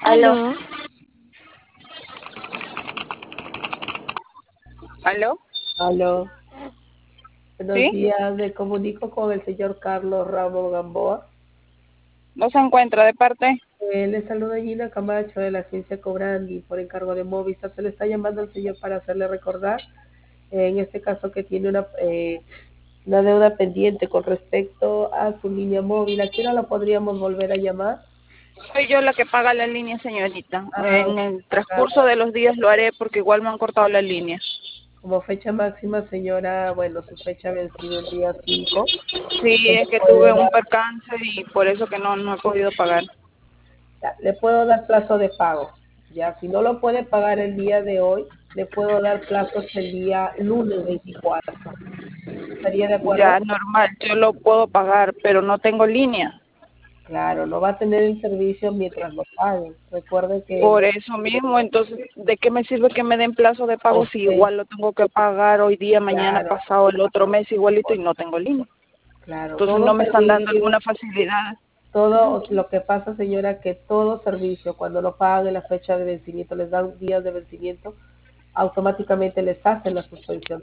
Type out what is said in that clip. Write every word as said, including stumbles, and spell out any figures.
Aló, Aló, aló, Aló, buenos ¿sí? días, me comunico con el señor Carlos Ramos Gamboa. ¿No se encuentra de parte? Eh, le saluda Gina Camacho de la agencia Cobrandi por encargo de Movistar. Se le está llamando al señor para hacerle recordar, eh, en este caso que tiene una, eh, una deuda pendiente con respecto a su línea móvil. ¿A qué hora la podríamos volver a llamar? Soy yo la que paga la línea, señorita. Ah, En el acá, transcurso de los días lo haré porque igual me han cortado la línea. como fecha máxima, señora, bueno, su fecha vencida el día cinco. Sí, ¿Le es que puede tuve un dar, percance y por eso que no, no he podido pagar. ya, le puedo dar plazo de pago? Ya, si no lo puede pagar el día de hoy, le puedo dar plazo hasta el día lunes veinticuatro. ¿Estaría de acuerdo? Ya, normal, yo lo puedo pagar, pero no tengo línea. Claro, no va a tener el servicio mientras lo paguen. Recuerde que Por eso mismo, entonces, ¿de qué me sirve que me den plazo de pago si usted, igual lo tengo que pagar hoy día, mañana claro, pasado, el otro mes igualito y no tengo línea? claro, Entonces todo no me están dando servicio, alguna facilidad. todo lo que pasa, señora, que todo servicio, cuando lo pagan en la fecha de vencimiento, les dan días de vencimiento, automáticamente les hacen la suspensión